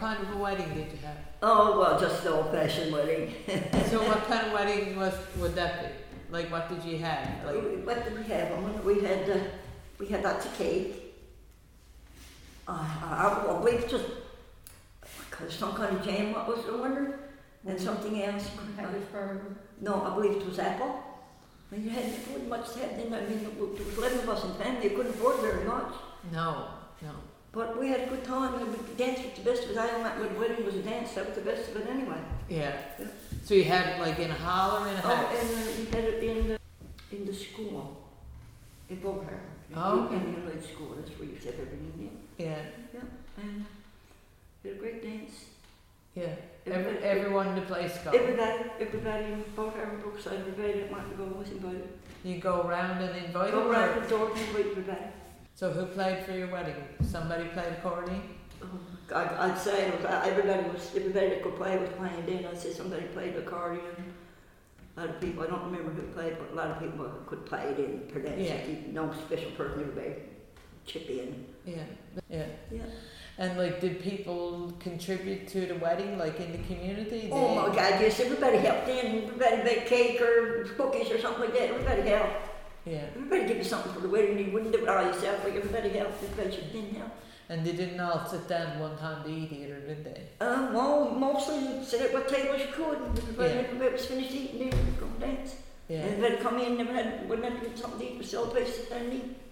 kind of a wedding did you have? Oh, well, just the old-fashioned wedding. So what kind of wedding would that be? Like, what did you have? Like, What did we have? We had lots of cake. I believe just some kind of jam. What was the wonder? And something else. No, I believe it was apple. And you hadn't much to have then. I mean, there was 11 of us in family. You couldn't afford very much. no. But we had a good time. We danced with the best of it. I don't know what wedding was a dance. That was the best of it anyway. Yeah. Yeah. So you had it like in a hall or in a house? And we had it in the school, in Boulder. Oh, okay. In the village school. That's where you said everything in. Yeah. Yeah. And we had a great dance. Yeah. Everyone in the place go. Everybody in Boulder and Brookside, everybody that wanted to go was invited. You go around and invite Go them? around the door and invite everybody. So who played for your wedding? Somebody played accordion? I'd say it was, everybody that could play was playing then. I'd say somebody played accordion. A lot of people, I don't remember who played, but a lot of people could play it in per dance. Yeah. No special person, everybody chip in. Yeah. Yeah. And like, did people contribute to the wedding, like in the community? Oh my God, yes, everybody helped in. Everybody made cake or cookies or something like that. Everybody helped. Yeah. Everybody give you something for the wedding. You wouldn't do it all yourself, but everybody helped. Everybody should in help. And they didn't all sit down one time to eat either, did they? Well, mostly sit at what tables you could. Everybody was finished eating, then we'd go and dance. Yeah. And everybody come in, wouldn't have to get something to eat, but still a place to sit down and eat.